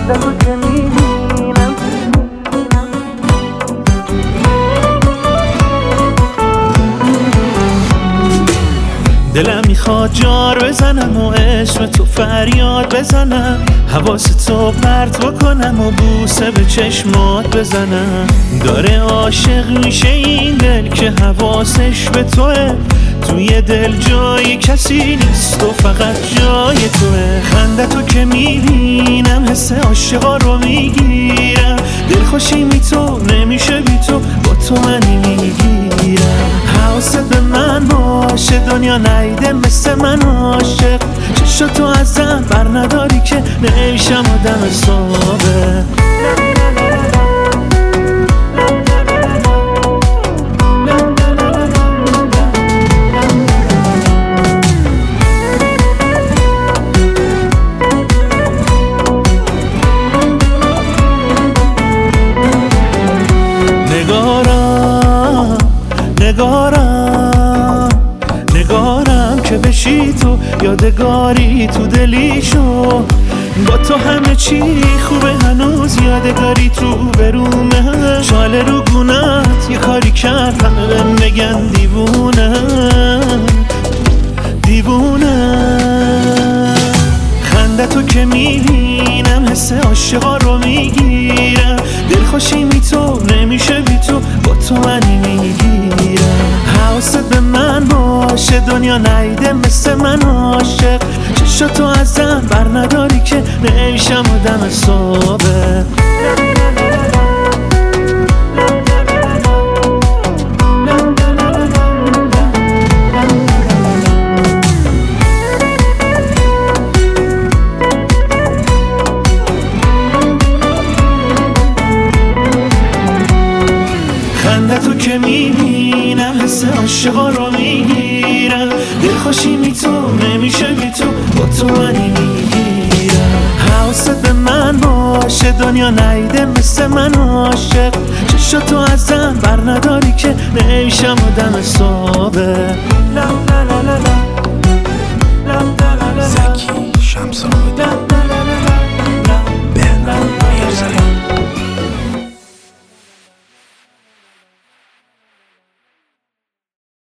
خندتو که میبینم. دلم میخواد جار بزنم و اسم تو فریاد بزنم، حواس تو پرت بکنم و بوسه به چشمات بزنم. داره عاشق میشه این دل که حواسش به توه، توی دل جای کسی نیست و فقط جای توه. خندتو که میبینم حس عاشقا رو میگیرم، دلخوشی می تو نمیشه بی تو، با تو منی میگیرم. حواست به من باشه دنیا نیده مثل من عاشق، چشاتو ازم بر نداری که نمیشم آدم ثابت. نگارم که بشی تو یادگاری تو دلی شو، با تو همه چی خوبه هنوز یادگاری تو برومه. شاله رو گونت یه کاری کرد همه بهم بگن دیوونه دیوونه. خندتو که میبینم حس عاشقا رو میگیرم، دلخوشی می تو نمیشه بی تو، با تو منی میگیرم. حواست به من باشه دنیا نیده مثل من عاشق، چشاتو ازم بر نداری که نمیشم آدم ثابت. خندتو که میبینم حس عاشقا رو میگیرم، دلخوشی می تو نمیشه بی تو، با تو منی میگیرم. حواست به من باشه دنیا نیده مثل من عاشق، چشاتو ازم بر نداری که نمیشم آدم ثابت.